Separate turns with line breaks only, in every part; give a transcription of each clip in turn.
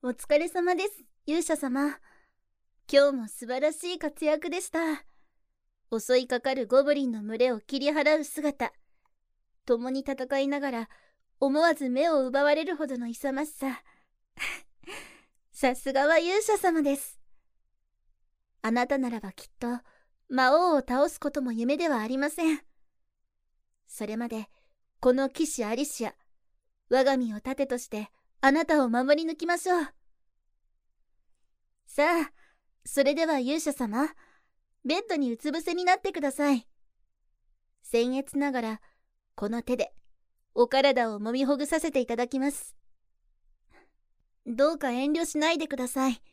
お疲れ様です、勇者様。今日も素晴らしい活躍でした。襲いかかるゴブリンの群れを切り払う姿、共に戦いながら思わず目を奪われるほどの勇ましさ。さすがは勇者様です。あなたならばきっと魔王を倒すことも夢ではありません。それまでこの騎士アリシア、我が身を盾としてあなたを守り抜きましょう。さあ、それでは勇者様、ベッドにうつ伏せになってください。僭越ながらこの手でお体を揉みほぐさせていただきます。どうか遠慮しないでください。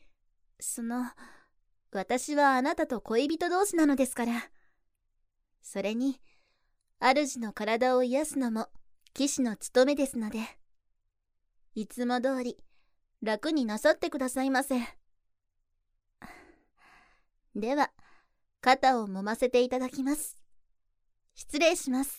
私はあなたと恋人同士なのですから。それに、主の体を癒すのも騎士の務めですので、いつも通り楽になさってくださいませ。では、肩を揉ませていただきます。失礼します。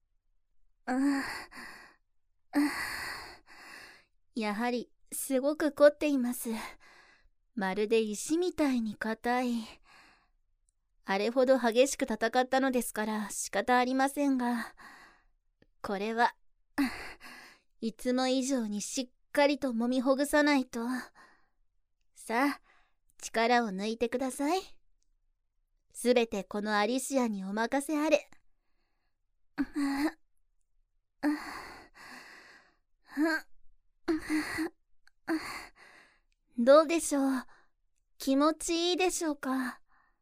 やはりすごく凝っています。まるで石みたいに硬い。あれほど激しく戦ったのですから仕方ありませんが、これはいつも以上にしっかりと揉みほぐさないと。さあ、力を抜いてください。すべてこのアリシアにお任せあれ。どうでしょう。気持ちいいでしょうか。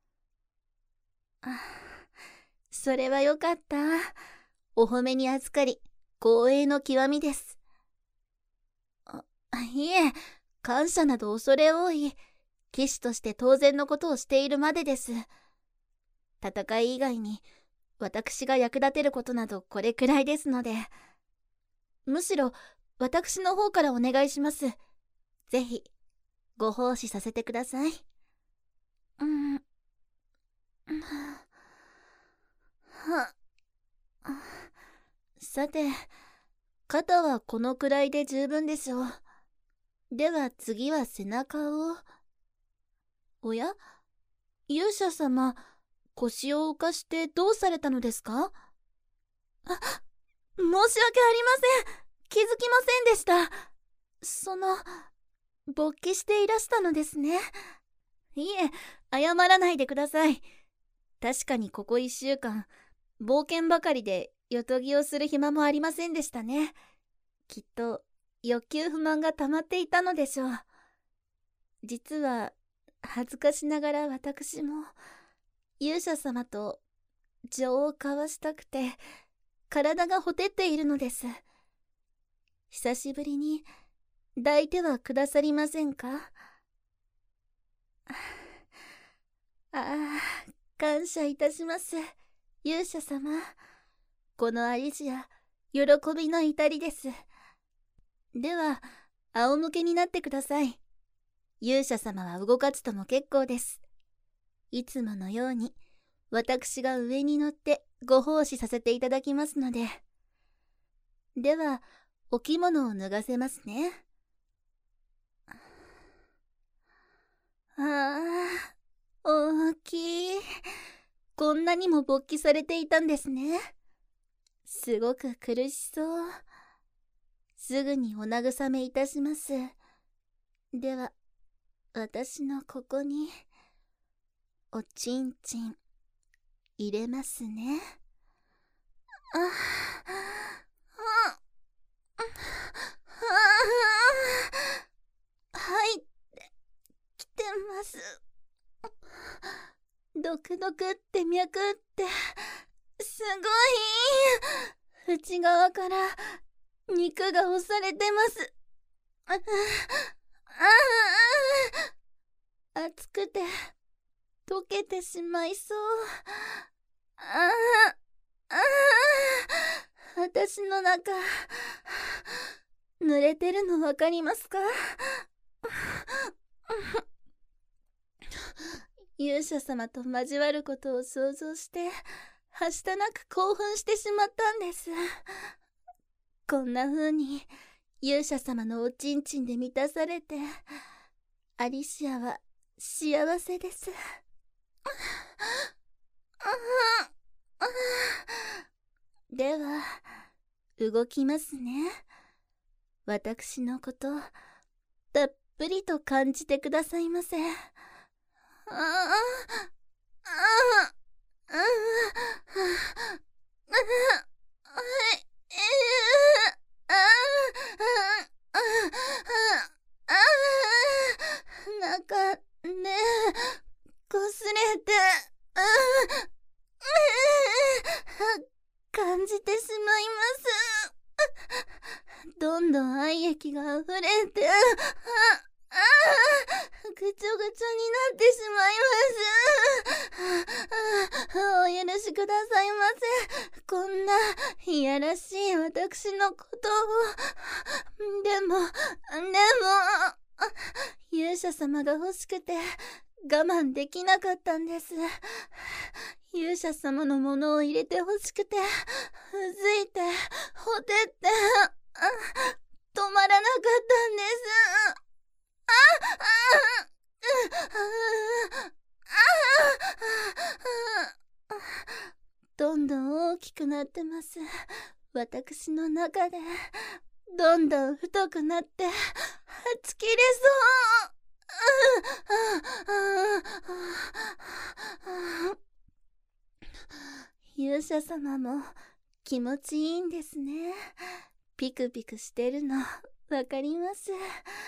それはよかった。お褒めに預かり光栄の極みです。いえ、感謝など恐れ多い。騎士として当然のことをしているまでです。戦い以外に私が役立てることなどこれくらいですので、むしろ私の方からお願いします。ぜひご奉仕させてください。さて、肩はこのくらいで十分でしょう。では次は背中を。おや、勇者様、腰を浮かしてどうされたのですか？申し訳ありません。気づきませんでした。勃起していらしたのですね。いえ、謝らないでください。確かにここ1週間、冒険ばかりでよとぎをする暇もありませんでしたね。きっと欲求不満が溜まっていたのでしょう。実は恥ずかしながら私も勇者様と情を交わしたくて体がほてっているのです。久しぶりに抱いてはくださりませんか？感謝いたします、勇者様。このアリシア、喜びの至りです。では、仰向けになってください。勇者様は動かずとも結構です。いつものように、私が上に乗ってご奉仕させていただきますので。では、お着物を脱がせますね。大きい。こんなにも勃起されていたんですね。すごく苦しそう。すぐにお慰めいたします。では、私のここに、おちんちん、入れますね。はいってきてます。ドクドクって脈ってすごい。内側から肉が押されてます。熱くて溶けてしまいそう。私の中濡れてるのわかりますか？勇者様と交わることを想像してはしたなく興奮してしまったんです。こんな風に勇者様のおちんちんで満たされて、アリシアは幸せです。では、動きますね。私のこと、たっぷりと感じてくださいませ。なんかね、こすれて、感じてしまいます。どんどん愛液が溢れて、ぐちょぐちょになってしまいます。お許しくださいませ。こんないやらしい私のことを。でも、勇者様が欲しくて我慢できなかったんです。勇者様のものを入れて欲しくて、うずいて、ほてって、止まらなかったんです。どんどん大きくなってます。私の中でどんどん太くなってはち切れそう。勇者様も気持ちいいんですね。ピクピクしてるのわかります。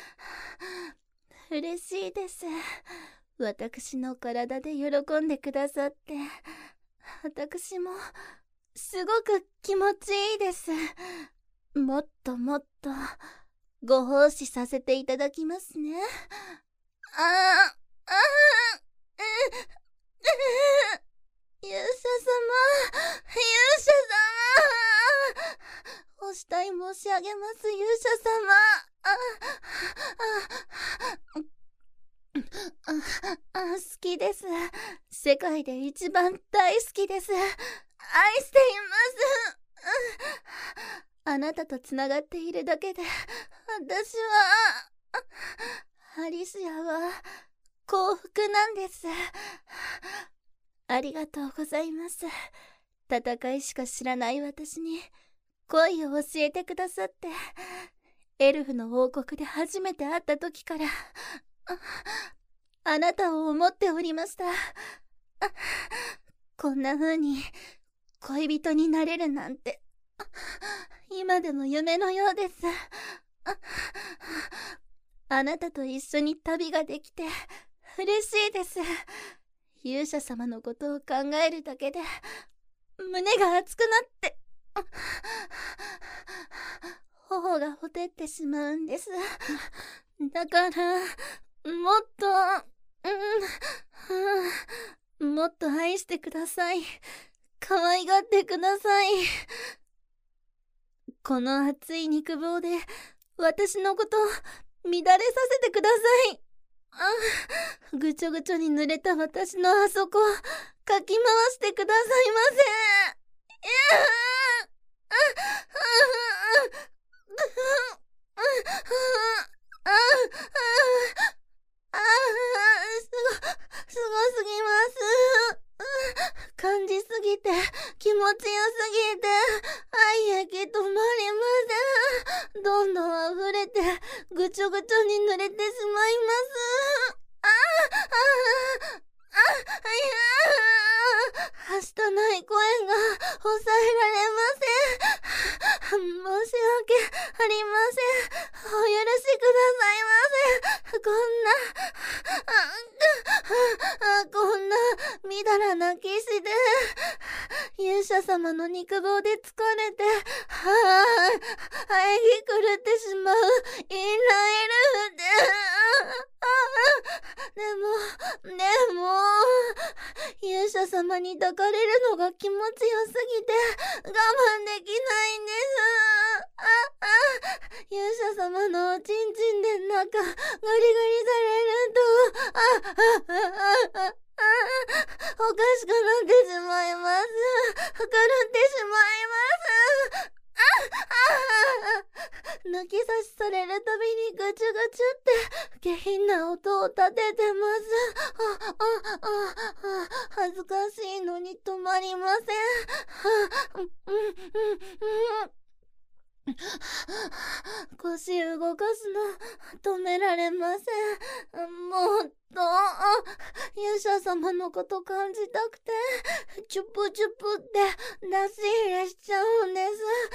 嬉しいです。私の体で喜んでくださって、私もすごく気持ちいいです。もっともっとご奉仕させていただきますね。勇者様、お慕い申し上げます、勇者様。好きです。世界で一番大好きです。愛しています。あなたとつながっているだけで、私は、アリシアは幸福なんです。ありがとうございます。戦いしか知らない私に恋を教えてくださって、エルフの王国で初めて会った時からあなたを思っておりました。こんな風に恋人になれるなんて、今でも夢のようです。あなたと一緒に旅ができて嬉しいです。勇者様のことを考えるだけで胸が熱くなって頬がほてってしまうんです。だからもっともっと愛してください。可愛がってください。この熱い肉棒で私のこと乱れさせてください。ぐちょぐちょに濡れた私のあそこかき回してくださいませ。すごすぎます。感じすぎて気持ちよすぎて愛液止まりません。どんどん溢れてぐちょぐちょに濡れてしまいます。はしたない声が抑えられません。申し訳ありません。お許しくださいませ。こんなみだらな騎士で勇者様の肉棒で疲れて喘ぎ狂ってしまうインラエルフで、でも勇者様に抱かれるのが気持ちよすぎて我慢できないんです。勇者様のおちんちんで中ガリガリされるとおかしくなってしまいます。狂ってしまいます。 抜き差しされるたびにぐちゅぐちゅって下品な音を立ててます。恥ずかしいのに止まりません。腰動かすの止められません。もっと勇者様のこと感じたくてチュプチュプって出し入れしちゃうんです。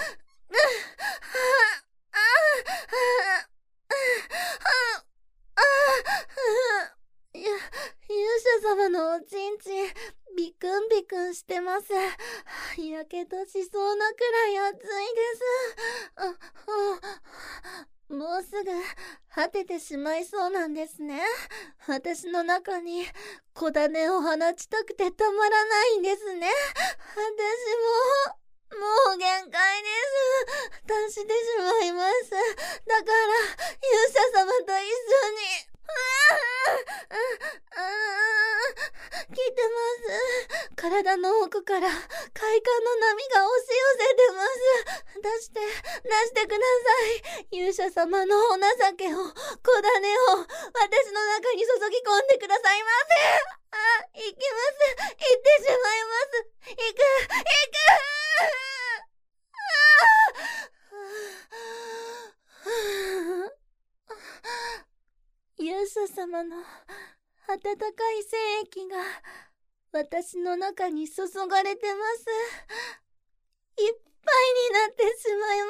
勇者様のおちんちんビクンビクンしてます。やけどしそうなくらい熱いです。もうすぐ果ててしまいそうなんですね。私の中に小種を放ちたくてたまらないんですね。私もう限界です。達してしまいます。だから勇者様と一緒に聞いてます。体の奥から快感の波が押し寄せてます。出してください。勇者様のお情けを、小種を私の中に注ぎ込んでくださいませ。行きます。行ってしまいます。行く。勇者様の温かい精液が私の中に注がれてます。いっぱいになってしまいます。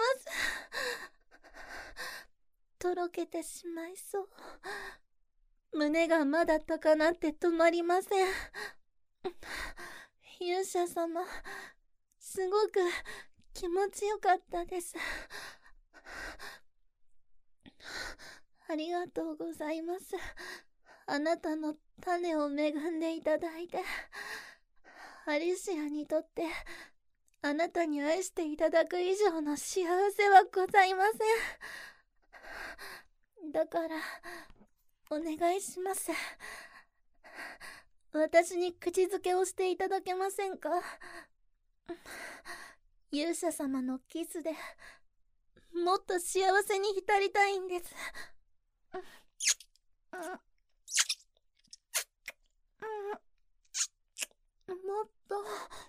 とろけてしまいそう。胸がまだ高鳴って止まりません。勇者様、すごく気持ちよかったです。ありがとうございます。あなたの種を恵んでいただいて、アリシアにとってあなたに愛していただく以上の幸せはございません。だからお願いします。私に口づけをしていただけませんか？勇者様のキスでもっと幸せに浸りたいんです。もっと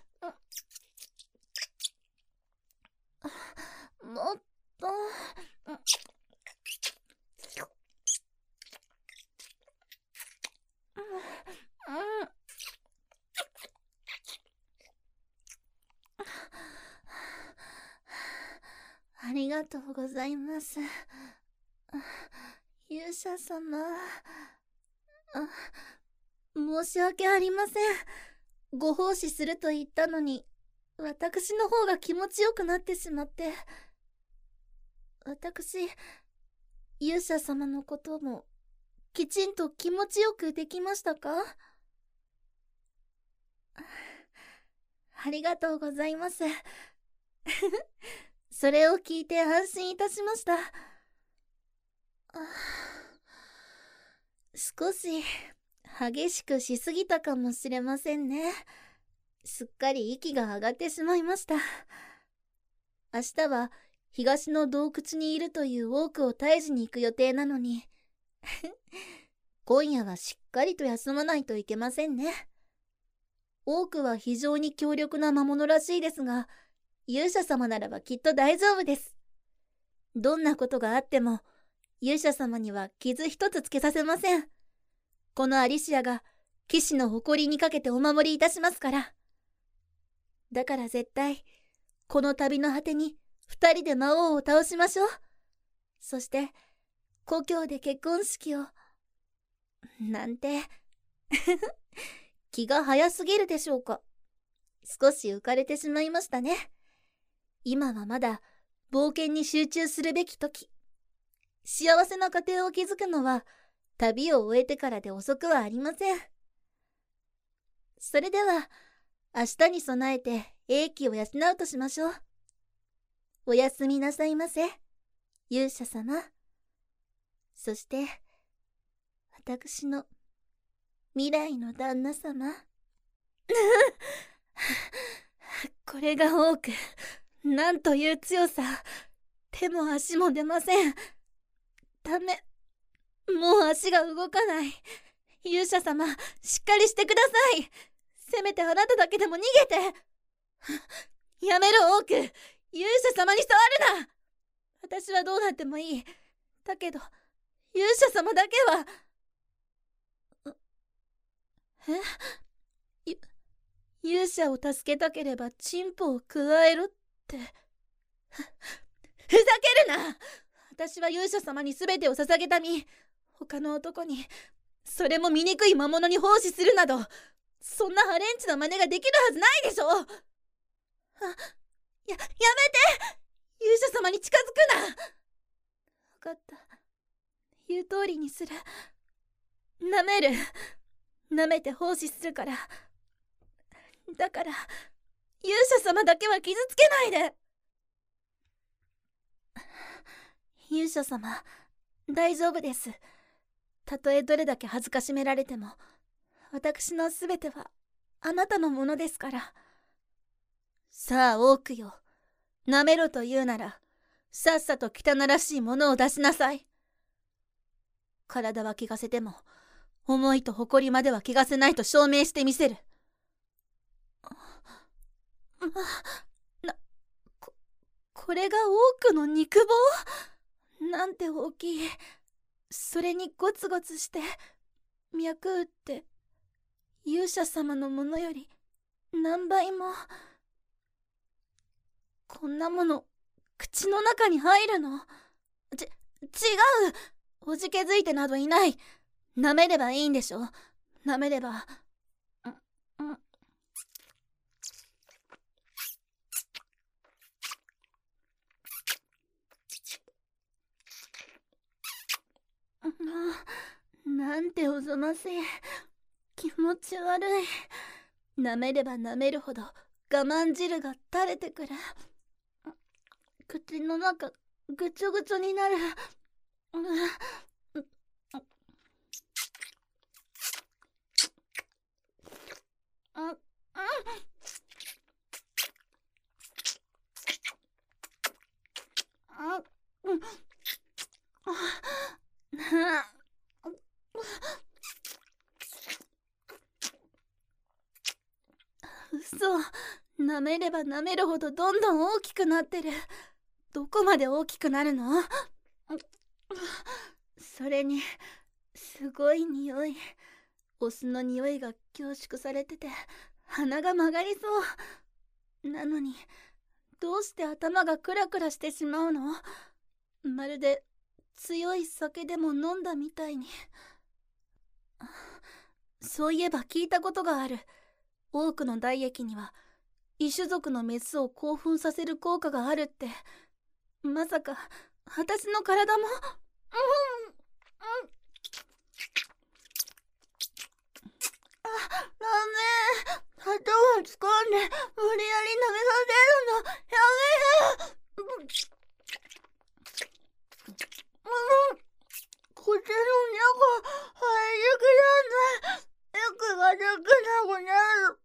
もっとありがとうございます。勇者様、申し訳ありません。ご奉仕すると言ったのに、私の方が気持ちよくなってしまって。私、勇者様のこともきちんと気持ちよくできましたか？ありがとうございます。それを聞いて安心いたしました。少し激しくしすぎたかもしれませんね。すっかり息が上がってしまいました。明日は東の洞窟にいるというオークを退治に行く予定なのに今夜はしっかりと休まないといけませんね。オークは非常に強力な魔物らしいですが、勇者様ならばきっと大丈夫です。どんなことがあっても勇者様には傷一つつけさせません。このアリシアが騎士の誇りにかけてお守りいたしますから。だから絶対この旅の果てに二人で魔王を倒しましょう。そして故郷で結婚式をなんて気が早すぎるでしょうか。少し浮かれてしまいましたね。今はまだ冒険に集中するべき時。幸せな家庭を築くのは旅を終えてからで遅くはありません。それでは明日に備えて英気を養うとしましょう。おやすみなさいませ、勇者様。そして私の未来の旦那様。これが多く、なんという強さ。 手も足も出ません。ダメ。もう足が動かない。勇者様、しっかりしてください。せめてあなただけでも逃げて。やめろ、オーク。勇者様に触るな。私はどうなってもいい。だけど、勇者様だけは。勇者を助けたければチンポを加えろって。ふざけるな。私は勇者様に全てを捧げた身。他の男に、それも醜い魔物に奉仕するなど、そんなハレンチな真似ができるはずないでしょ。やめて。勇者様に近づくな。分かった。言う通りにする。舐める。舐めて奉仕するから。だから勇者様だけは傷つけないで。勇者様、大丈夫です。たとえどれだけ恥ずかしめられても、私のすべてはあなたのものですから。さあ、オークよ。舐めろと言うなら、さっさと汚らしいものを出しなさい。体は汚せても、思いと誇りまでは汚せないと証明してみせる。これが多くの肉棒？なんて大きい。それにゴツゴツして脈打って勇者様のものより何倍も。こんなもの口の中に入るの？違う。おじけづいてなどいない。舐めればいいんでしょ。舐めれば。なんておぞましい。気持ち悪い。舐めれば舐めるほど我慢汁が垂れてくる。口の中ぐちょぐちょになる。嘘。舐めれば舐めるほどどんどん大きくなってる。どこまで大きくなるの？それにすごい匂い。お酢の匂いが凝縮されてて鼻が曲がりそう。なのにどうして頭がクラクラしてしまうの？まるで強い酒でも飲んだみたいに。そういえば聞いたことがある。多くの大液には異種族のメスを興奮させる効果があるって。まさか私の体も？ダメ。頭を掴んで無理やり舐めさせるのやめ。口の中入りきらない。息ができなくなる。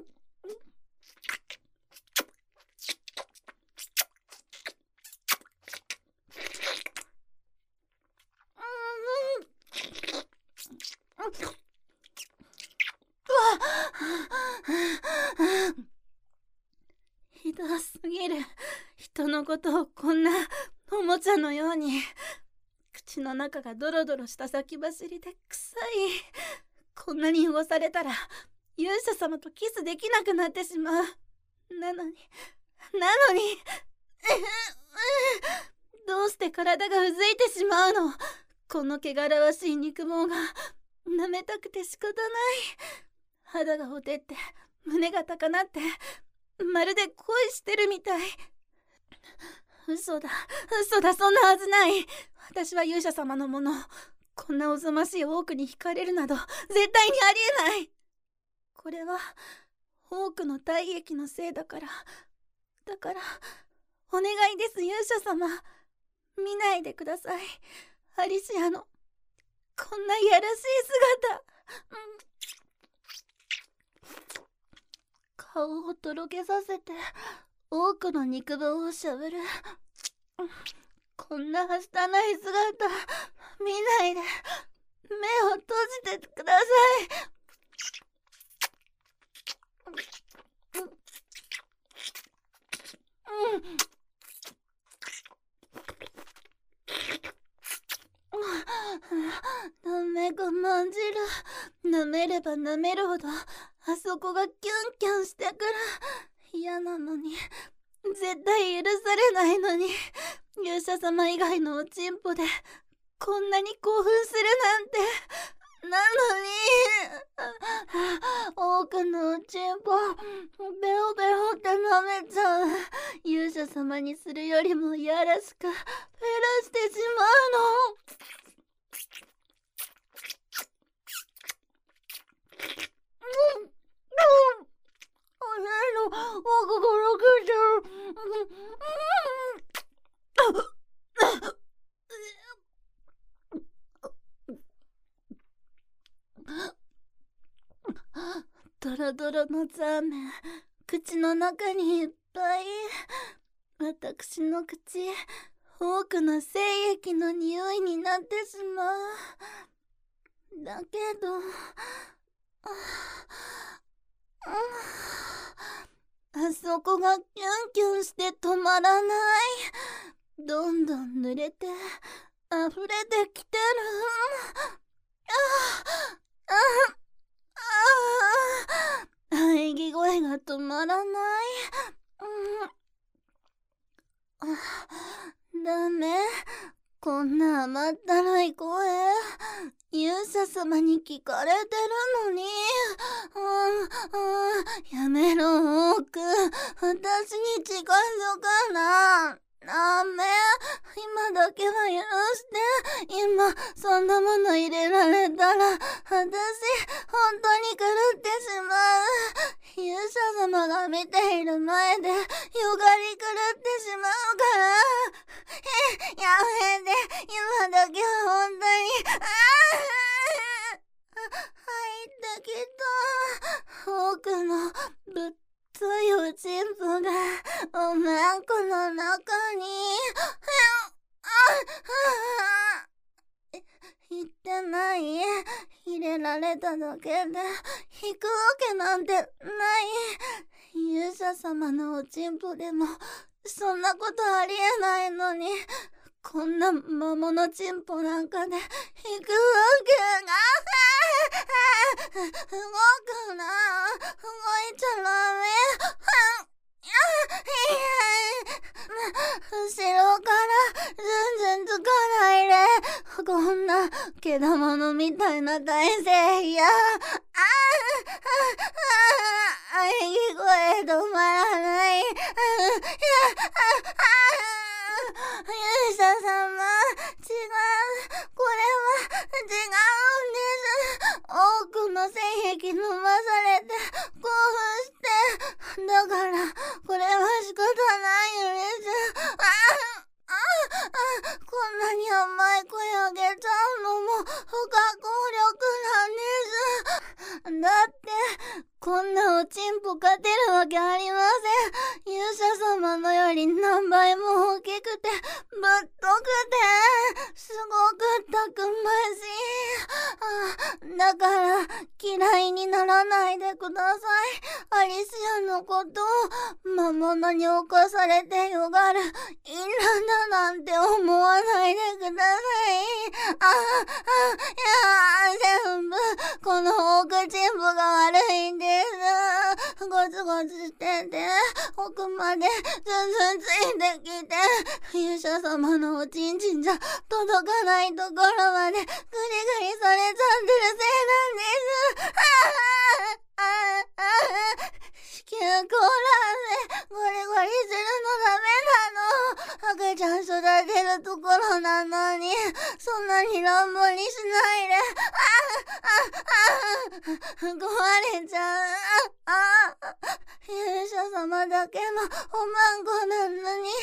ひどすぎる。人のことをこんなおもちゃのように。口の中がドロドロした先走りで臭い。こんなに汚されたら勇者様とキスできなくなってしまう。なのにどうして体がうずいてしまうの？この汚らわしい肉毛が舐めたくて仕方ない。肌がほてって胸が高鳴ってまるで恋してるみたい。嘘だ、そんなはずない。私は勇者様のもの。こんなおぞましいオークに惹かれるなど絶対にありえない。これはオークの体液のせいだから。お願いです、勇者様。見ないでください。アリシアのこんないやらしい姿。顔をとろけさせて多くの肉棒をしゃぶる。 こんなはしたない姿見ないで目を閉じてください。ダメがまんじる。舐めれば舐めるほどあそこがキュンキュンしてくる。嫌なのに、絶対許されないのに、勇者様以外のおちんぽでこんなに興奮するなんて。なのに多くのおちんぽベロベロって舐めちゃう。勇者様にするよりもいやらしく減らしてしまうの。ドロドロのザーメン、口の中にいっぱい。私の口、多くの精液の匂いになってしまう。だけど、あそこがキュンキュンして止まらない。どんどん濡れて溢れてきてる。喘ぎ声が止まらない。ダメ、こんな甘ったるい声勇者様に聞かれてるのに。やめろ、オーク。私に近づくな。ダメ、今だけは許して。今そんなもの入れられたら私本当に狂ってしまう。勇者様が見ている前でよがり狂ってしまうから。やめて、今だけは本当に。入ってきた。奥のぶっといおちんぽがおまんこの中に。言ってない。入れられただけで引くわけなんてない。勇者様のおちんぽでもそんなことありえないのに、こんな魔物ちんぽなんかで引くわけが。動くな。動いちゃダメ。後ろから全然力入れ。こんなけだものみたいな体勢嫌。喘ぎ声止まらない。勇者様、違う。これは違うんです。多くの精液飲まされて興奮して。だからこれは仕方ないんです。こんなに甘い声あげちゃうのも不可抗力なんです。だってこんなおちんぽ勝てるわけありません。勇者様のより何倍も大きくてぶっとくてすごくたくましい。だから嫌いにならないでください。アリスヤのことを魔物に侵されてよがるインラだなんて思わないでください。全部このオークチンポが悪いんです。ゴツゴツしてて奥までずんずんついてきて、勇者様のおちんちんじゃ届かないところまでグリグリされちゃってるせいなんです。子宮口らせゴリゴリするのダメなの。赤ちゃん育てるところなのにそんなに乱暴にしないで。壊れちゃう。勇者様だけのおまんこなのに。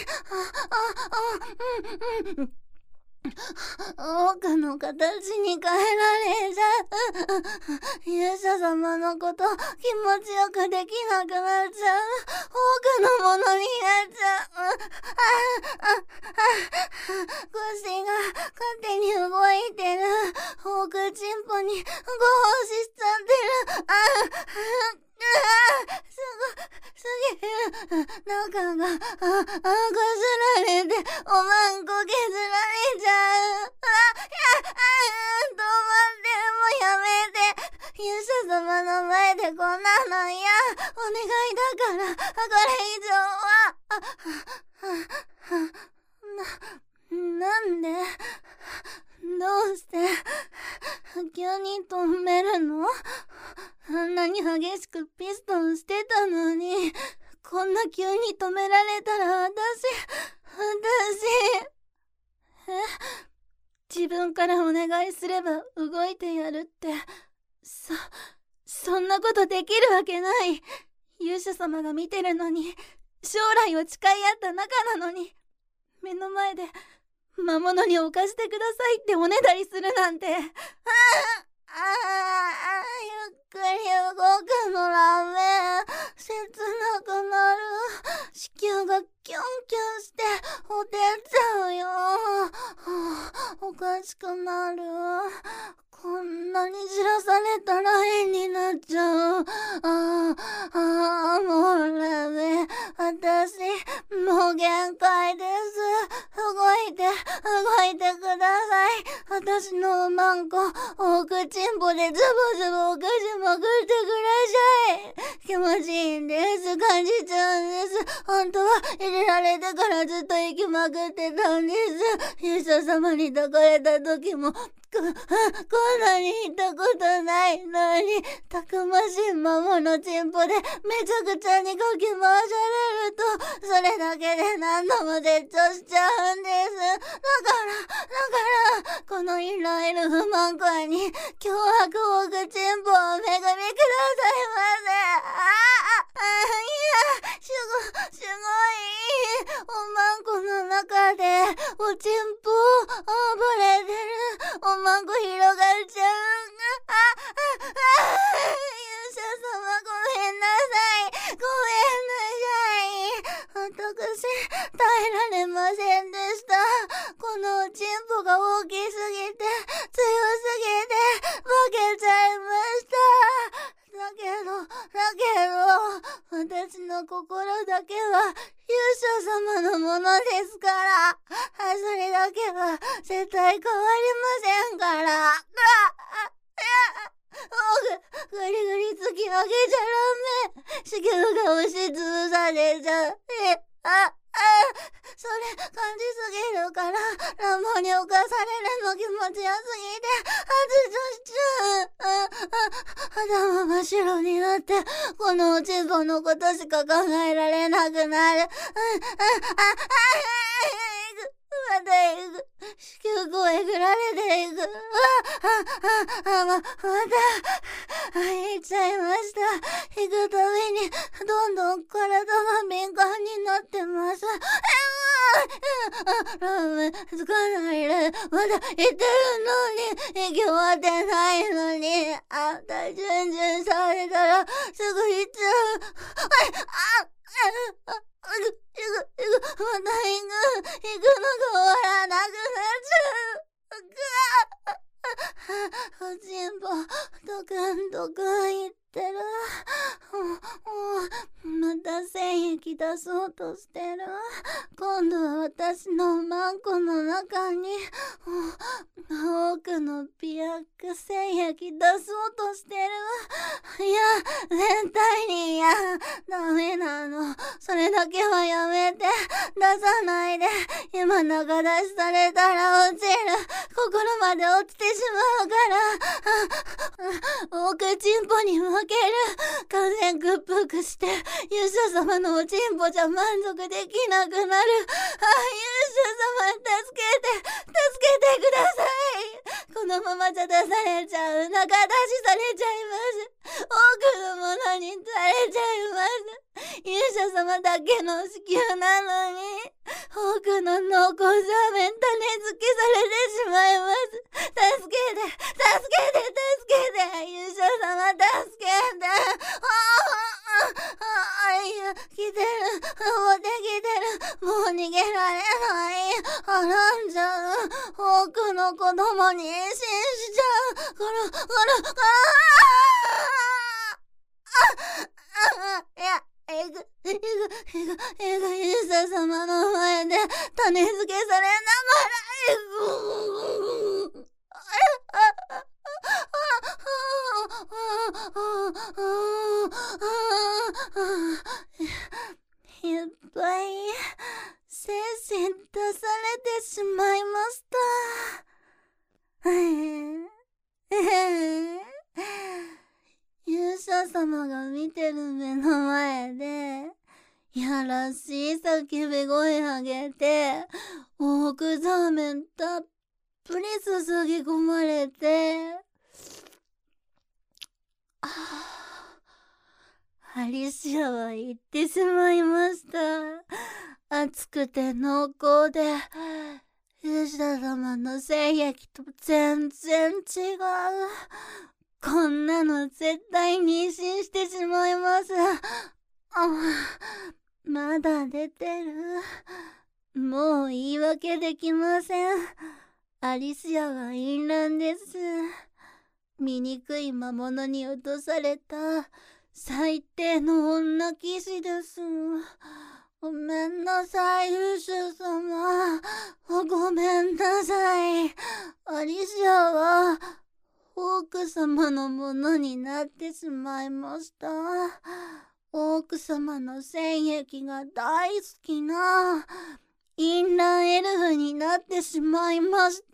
多くの形に変えられちゃう。 勇者様のこと気持ちよくできなくなっちゃう。多くのものになっちゃう。腰が勝手に動いてる。多くチンポにご奉仕しちゃってる。すぎる。中がこすられておまんこ削られちゃう。止まってもうやめて。勇者様の前でこんなの嫌。お願いだからこれ以上は。なんでどうして急に止めるの？あんなに激しくピストンしてたのに、こんな急に止められたら自分からお願いすれば動いてやるって、そんなことできるわけない。勇者様が見てるのに、将来を誓い合った仲なのに、目の前で魔物に侵してくださいっておねだりするなんて。ゆっくり動くのダメ。切なくなる。子宮がキュンキュンしてほてっちゃうよ。おかしくなる。こんなにじらされたら変になっちゃう。もうダメ。私、もう限界です。動いてください。私のおまんこ、お口んぽでズボズボおかしまくってください。気持ちいいんです。感じちゃうんです。本当は入れられてからずっと生きまくってたんです。勇者様に抱かれた時も、こんなに行ったことないのに、たくましいままのチンポでめちゃくちゃにかき回されると、それだけで何度も絶頂しちゃうんです。だからこのいろいろ不満感に脅迫をくチンポをお恵みくださいませ。すごい。おまんこの中でおチンポ暴れてる。おまんこ広がっちゃう。勇者様ごめんなさい。私、耐えられませんでした。このチンポが大きすぎて、強すぎて、負けちゃいました。だけど、私の心だけは勇者様のものですから。それだけは絶対変わりませんから。ぐりぐり突き上げちゃダメ。子宮が押しつぶされちゃう。それ感じすぎるから乱暴に侵されるの気持ちよすぎて発情しちゃう。頭真っ白になってこのおちんぽのことしか考えられなくなる。また行く。子宮をえぐられていく。また行っちゃいました。行くたびにどんどん体が敏感になってます。ラーメンつかないで。まだ行ってるのに、行き終わってないのに、体チュンチュンされたらすぐ行っちゃう。また行くのが終わらなくなっちゃう。おちんぽドクンドクン言ってる。また精液出そうとしてる。今度は私のマンコの中に多くの美白精液出そうとしてる。いや、絶対に嫌。ダメなの。それだけはやめて。出さないで。今中出しされたら落ちる。心まで落ちてしまうから。奥チンポに負ける。完全屈服して勇者様のおちんぽじゃ満足できなくなる。勇者様助けてください。このままじゃ出されちゃう。中出しされちゃいます。多くのものにされちゃいます。勇者様だけの子宮なのに多くの濃厚ザーメン種付けされてしまいます。助けて勇者様の前で種付けされながら、いっぱい精神出されてしまいました。勇者様が見てる目の前でやらしい叫び声上げてオークザーメンたっぷり注ぎ込まれて、アリシアは言ってしまいました。熱くて濃厚で勇者様の精液と全然違う。こんなの絶対妊娠してしまいます。まだ出てる。もう言い訳できません。アリシアは淫乱です。醜い魔物に落とされた最低の女騎士です。ごめんなさい、勇者様。ごめんなさい。アリシアはオーク様のものになってしまいました。オーク様の精液が大好きな淫乱エルフになってしまいました。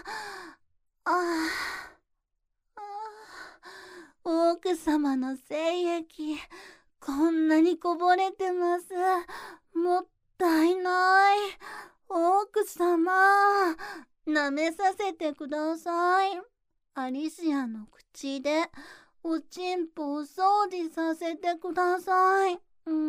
オーク様の精液こんなにこぼれてます。もったいない。オーク様、舐めさせてください。アリシアの口でおちんぽを掃除させてください。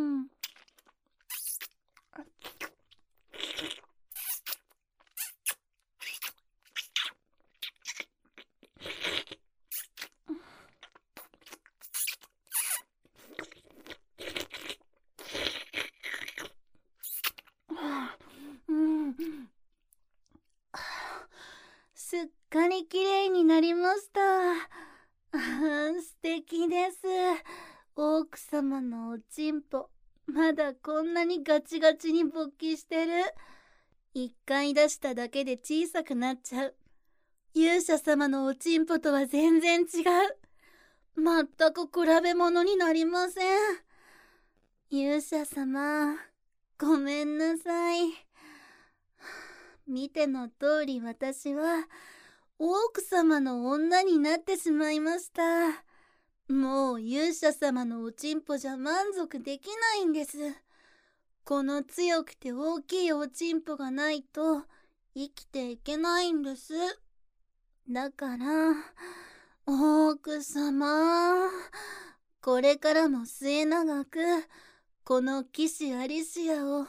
すっかり綺麗になりました。素敵です。オーク様のおちんぽ、まだこんなにガチガチに勃起してる。一回出しただけで小さくなっちゃう。勇者様のおちんぽとは全然違う。全く比べ物になりません。勇者様、ごめんなさい。見ての通り私はオーク様の女になってしまいました。もう勇者様のおちんぽじゃ満足できないんです。この強くて大きいおちんぽがないと生きていけないんです。だからオーク様、これからも末永くこの騎士アリシアを、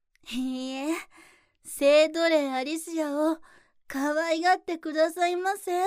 聖奴隷アリシアを可愛がってくださいませ。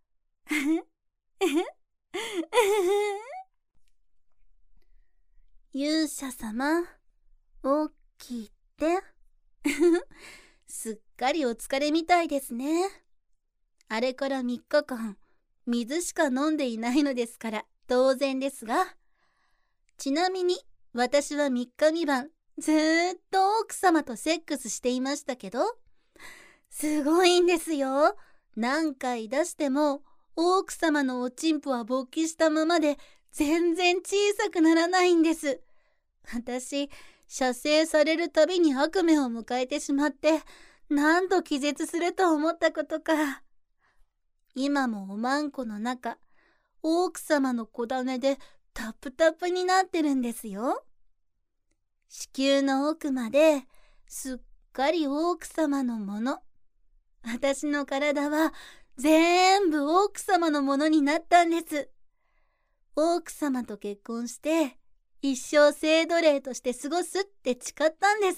勇者様、おっきいってすっかりお疲れみたいですね。あれから3日間水しか飲んでいないのですから当然ですが、ちなみに私は3日3晩ずーっと奥様とセックスしていましたけど、すごいんですよ。何回出しても奥様のおちんぽは勃起したままで全然小さくならないんです。私、射精されるたびに悪夢を迎えてしまって何度気絶すると思ったことか。今もおまんこの中、奥様の小種でタプタプになってるんですよ。子宮の奥まですっかり奥様のもの。私の体は全部奥様のものになったんです。奥様と結婚して一生聖奴隷として過ごすって誓ったんです。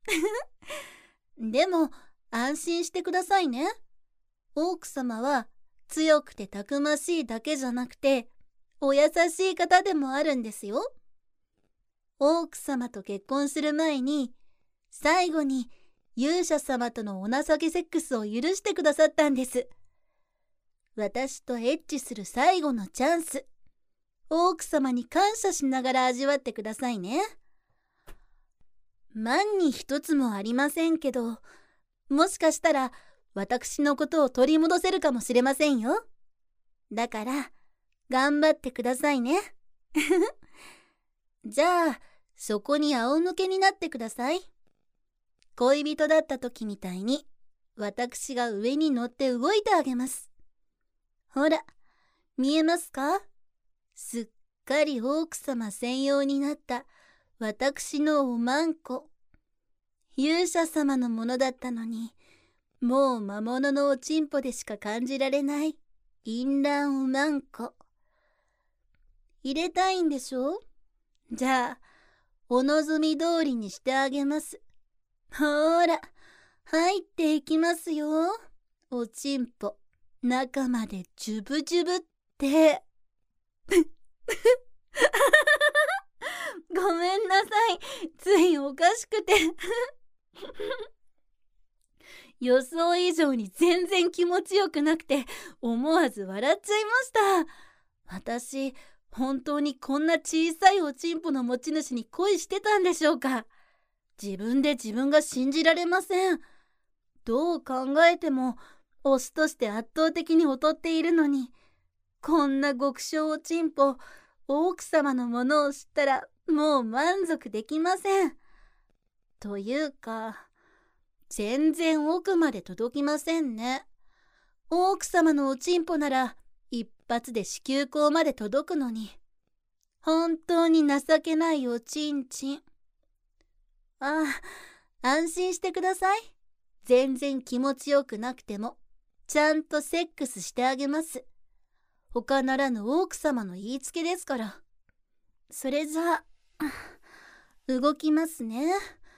でも安心してくださいね。奥様は強くてたくましいだけじゃなくてお優しい方でもあるんですよ。奥様と結婚する前に最後に勇者様とのお情けセックスを許してくださったんです。 私とエッチする最後のチャンス。大奥様に感謝しながら味わってくださいね。万に一つもありませんけど、もしかしたら私のことを取り戻せるかもしれませんよ。だから、頑張ってくださいね。じゃあ、そこに仰向けになってください。恋人だった時みたいに、私が上に乗って動いてあげます。ほら、見えますか？すっかり大奥様専用になった私のおまんこ。勇者様のものだったのに、もう魔物のおちんぽでしか感じられない淫乱おまんこ。入れたいんでしょ？じゃあ、お望み通りにしてあげます。ほーら、入っていきますよ。おちんぽ、中までジュブジュブって。ごめんなさい。ついおかしくて。予想以上に全然気持ちよくなくて、思わず笑っちゃいました。私、本当にこんな小さいおちんぽの持ち主に恋してたんでしょうか。自分で自分が信じられません。どう考えても、オスとして圧倒的に劣っているのに、こんな極小おちんぽ、大奥様のものを知ったら、もう満足できません。というか、全然奥まで届きませんね。大奥様のおちんぽなら、一発で子宮口まで届くのに。本当に情けないおちんちん。ああ、安心してください。全然気持ちよくなくても、ちゃんとセックスしてあげます。他ならぬ大奥様の言いつけですから。それじゃあ、動きますね。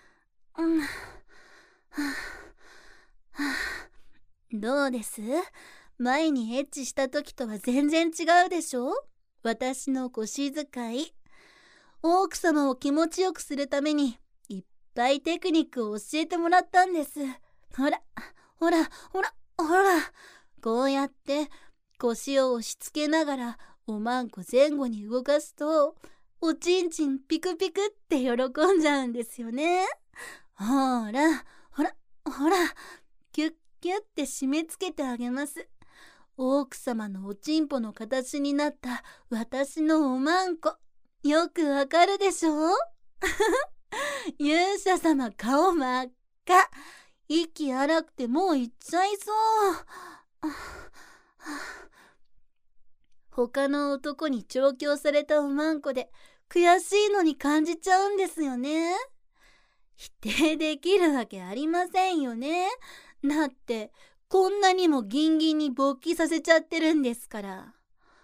どうです？前にエッチした時とは全然違うでしょ？私の腰使い。大奥様を気持ちよくするためにいっぱいテクニックを教えてもらったんです。ほら、ほら、ほら、ほら。こうやって腰を押し付けながらおまんこ前後に動かすと、おちんちんピクピクって喜んじゃうんですよね。ほら、ほら、ほら、キュッキュッって締め付けてあげます。大奥様のおちんぽの形になった私のおまんこ、よくわかるでしょ？勇者様顔真っ赤。息荒くてもう行っちゃいそう。他の男に調教されたおまんこで悔しいのに感じちゃうんですよね。否定できるわけありませんよね。だってこんなにもギンギンに勃起させちゃってるんですから。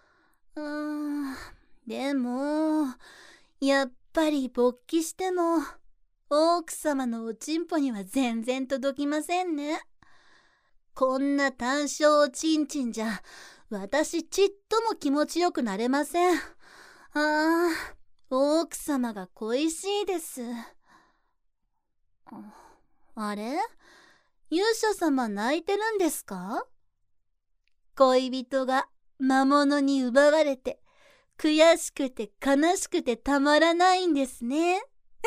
でもやっぱり勃起しても大奥様のおちんぽには全然届きませんね。こんな単小おちんちんじゃ私ちっとも気持ちよくなれません。大奥様が恋しいです。あれ？勇者様泣いてるんですか？恋人が魔物に奪われて悔しくて悲しくてたまらないんですね。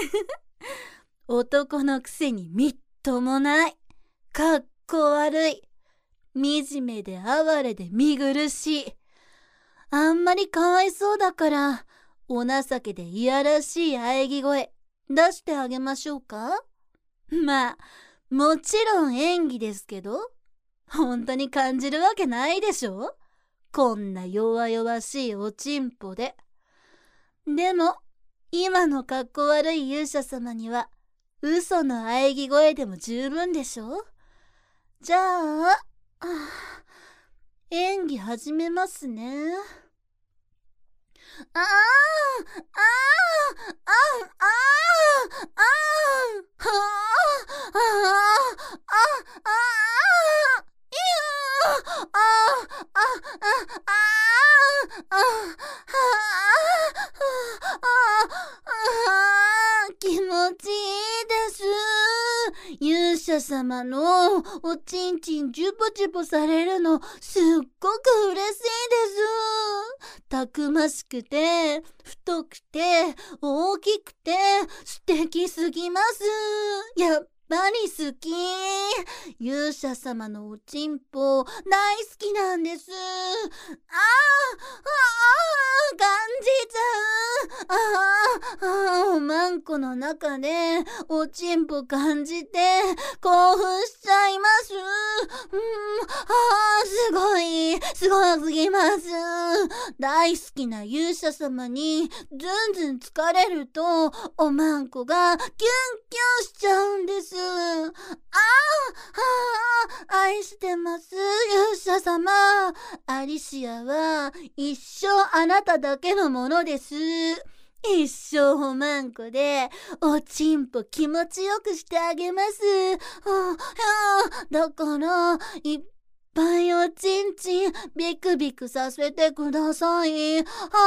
男のくせにみっともない。かっこ悪い。惨めで哀れで見苦しい。あんまりかわいそうだから、お情けでいやらしい喘ぎ声出してあげましょうか？まあ、もちろん演技ですけど、本当に感じるわけないでしょ？こんな弱々しいおちんぽで。でも、今のかっこ悪い勇者様には、嘘の喘ぎ声でも十分でしょ？じゃあ、演技始めますね。気持ちいいです。勇者様のおちんちんジュポジュポされるのすっごく嬉しいです。たくましくて、太くて、大きくて、素敵すぎます。やっぱり好き。勇者様のおちんぽ大好きなんです。感じちゃう。おまんこの中でおちんぽ感じて興奮しちゃいます。すごすぎます。大好きな勇者様にずんずん疲れるとおまんこがキュンキュンしちゃうんです。愛してます、勇者様。アリシアは一生あなただけのものです。一生おまんこでおちんぽ気持ちよくしてあげます。だからいっぱいおちんちんビクビクさせてください。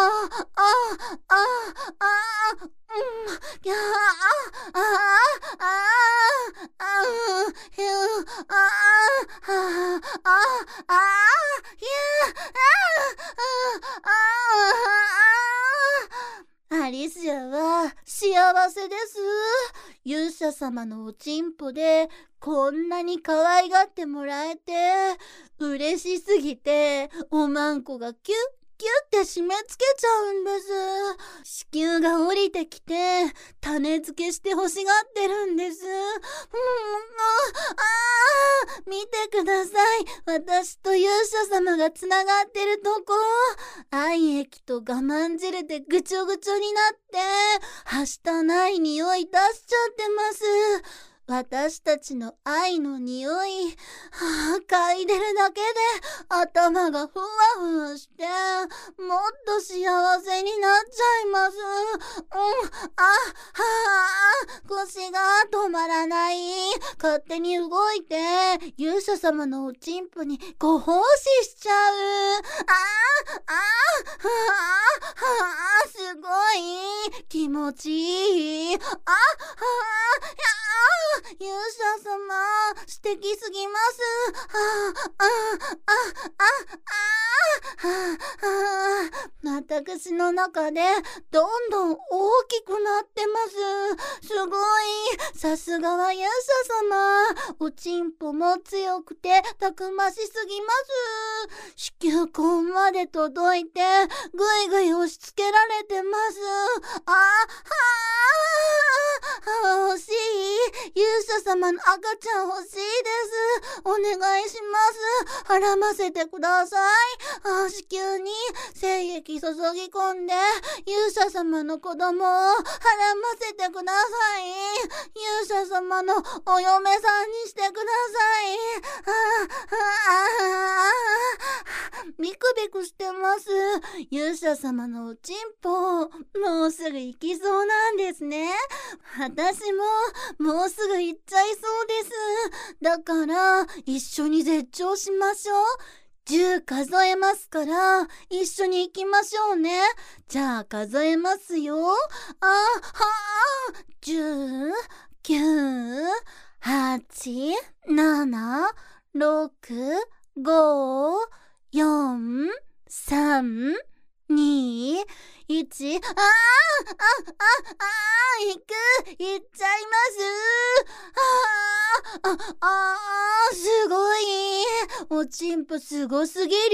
アリシアは幸せです。勇者様のおちんぽでこんなに可愛がってもらえて嬉しすぎておまんこがキュッキュッって締め付けちゃうんです。子宮が降りてきて種付けして欲しがってるんです。見てください。私と勇者様がつながってるとこ。愛液と我慢汁でぐちょぐちょになってはしたない匂い出しちゃってます。私たちの愛の匂い、嗅いでるだけで頭がふわふわしてもっと幸せになっちゃいます。腰が止まらない。勝手に動いて勇者様のおちんぽにご奉仕しちゃう。すごい気持ちいい。勇者様素敵すぎます。私の中でどんどん大きくなってます。すごい。さすがは勇者様。おちんぽも強くてたくましすぎます。子宮根まで届いてぐいぐい押し付けられてます。欲しい。勇者様の赤ちゃん欲しいです。お願いします。はらませてください。子宮に精液注ぎ込んで勇者様の子供をはらませてください。勇者様のお嫁さんにしてください。ビクビクしてます。勇者様のおちんぽもうすぐ行きそうなんですね。私ももうすぐ行っちゃいそうです。だから一緒に絶頂しましょう。10数えますから一緒に行きましょうね。じゃあ数えますよ。10、9、8、7、6、5、4、3、2、1。行っちゃいます。すごい。おちんぽすごすぎる。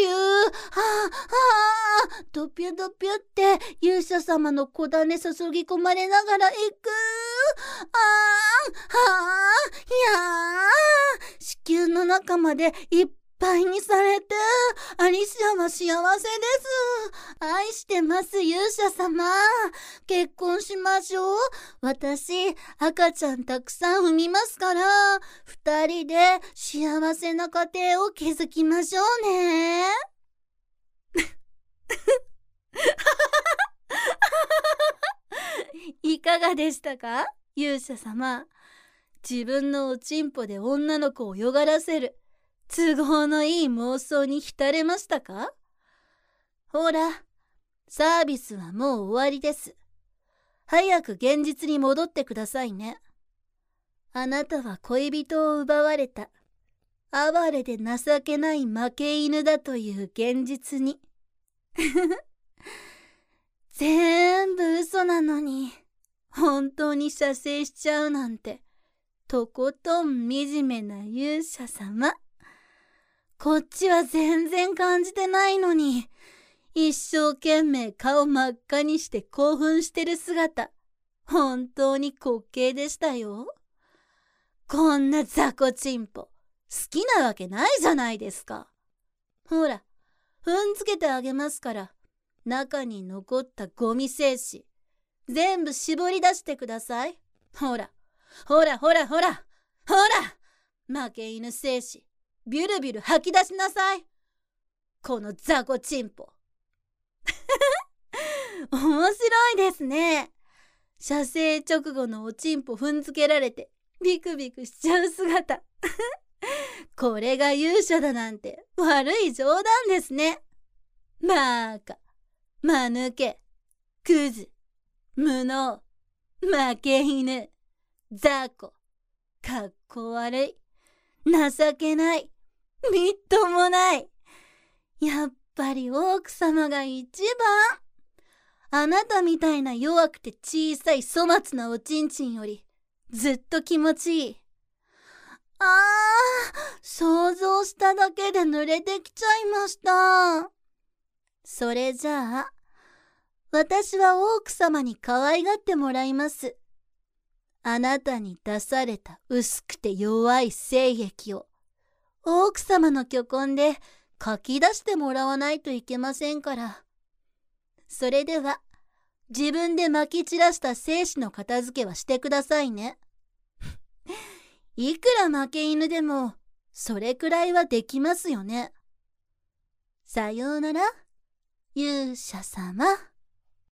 ドピュドピュって勇者様の小種注ぎ込まれながら行く。子宮の中までいっぱいにされてアリシアは幸せです。愛してます勇者様。結婚しましょう。私赤ちゃんたくさん産みますから2人で幸せな家庭を築きましょうね。いかがでしたか勇者様。自分のおちんぽで女の子をよがらせる都合のいい妄想に浸れましたか？ほら、サービスはもう終わりです。早く現実に戻ってくださいね。あなたは恋人を奪われた。 哀れで情けない負け犬だという現実に。全部嘘なのに、本当に射精しちゃうなんて、とことん惨めな勇者様。こっちは全然感じてないのに、一生懸命顔真っ赤にして興奮してる姿、本当に滑稽でしたよ。こんな雑魚チンポ、好きなわけないじゃないですか。ほら、踏んづけてあげますから、中に残ったゴミ精子、全部絞り出してください。ほら、ほらほらほら、ほら、負け犬精子、ビュルビュル吐き出しなさい。この雑魚チンポ。面白いですね。射精直後のおちんぽ踏んづけられてビクビクしちゃう姿。これが勇者だなんて悪い冗談ですね。バーカ、間抜け、クズ、無能、負け犬、雑魚、かっこ悪い、情けない、みっともない。やっぱり奥様が一番。あなたみたいな弱くて小さい粗末なおちんちんよりずっと気持ちいい。想像しただけで濡れてきちゃいました。それじゃあ、私は奥様に可愛がってもらいます。あなたに出された薄くて弱い精液を奥様の巨根でかき出してもらわないといけませんから。それでは、自分で撒き散らした精子の片付けはしてくださいね。いくら負け犬でも、それくらいはできますよね。さようなら、勇者様。